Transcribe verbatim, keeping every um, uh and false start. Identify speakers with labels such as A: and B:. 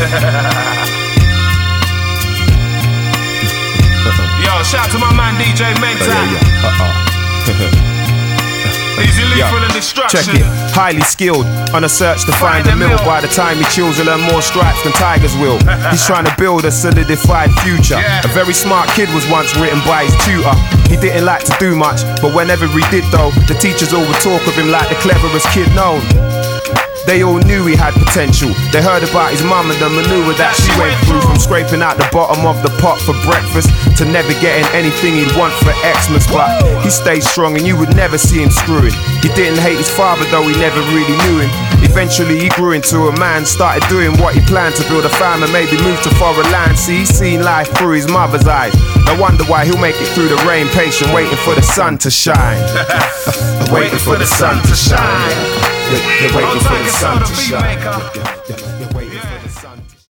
A: Yo, shout to my man D J Mental.
B: Yeah, yeah. Uh-uh.
A: Easy lethal
B: Yeah.
A: and destruction.
B: Check it, highly skilled on a search to find a mill. By the time he chills, he'll learn more stripes than tigers will. He's trying to build a solidified future.
A: Yeah.
B: A very smart kid was once written by his tutor. He didn't like to do much, but whenever he did though, the teachers all would talk of him like the cleverest kid known. They all knew he had potential. They heard about his mum and the manure that she went through. From scraping out the bottom of the pot for breakfast to never getting anything he'd want for Xmas. But he stayed strong and you would never see him screwing. He didn't hate his father though he never really knew him. Eventually he grew into a man, started doing what he planned to build a family, maybe move to foreign land. See, he's seen life through his mother's eyes. No wonder why he'll make it through the rain, patient, waiting for the sun to shine. Waiting for the sun to shine. They're waiting for the sun to shine.